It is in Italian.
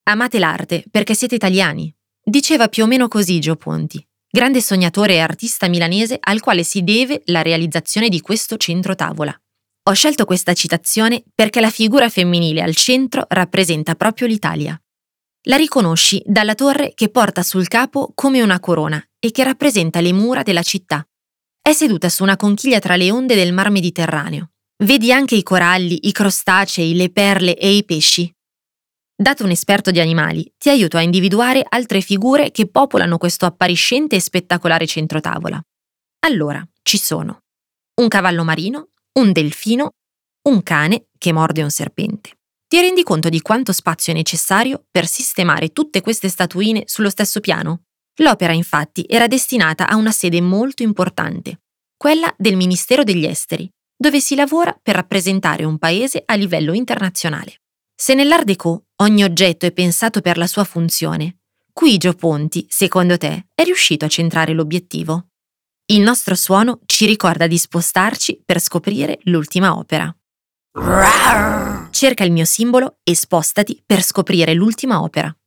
Amate l'arte perché siete italiani. Diceva più o meno così Gio Ponti, grande sognatore e artista milanese al quale si deve la realizzazione di questo centro tavola. Ho scelto questa citazione perché la figura femminile al centro rappresenta proprio l'Italia. La riconosci dalla torre che porta sul capo come una corona e che rappresenta le mura della città. È seduta su una conchiglia tra le onde del Mar Mediterraneo. Vedi anche i coralli, i crostacei, le perle e i pesci. Dato un esperto di animali, ti aiuto a individuare altre figure che popolano questo appariscente e spettacolare centrotavola. Allora, ci sono un cavallo marino, un delfino, un cane che morde un serpente. Ti rendi conto di quanto spazio è necessario per sistemare tutte queste statuine sullo stesso piano? L'opera, infatti, era destinata a una sede molto importante, quella del Ministero degli Esteri, dove si lavora per rappresentare un paese a livello internazionale. Se nell'Art Déco ogni oggetto è pensato per la sua funzione, qui Gio Ponti, secondo te, è riuscito a centrare l'obiettivo? Il nostro suono ci ricorda di spostarci per scoprire l'ultima opera. Cerca il mio simbolo e spostati per scoprire l'ultima opera.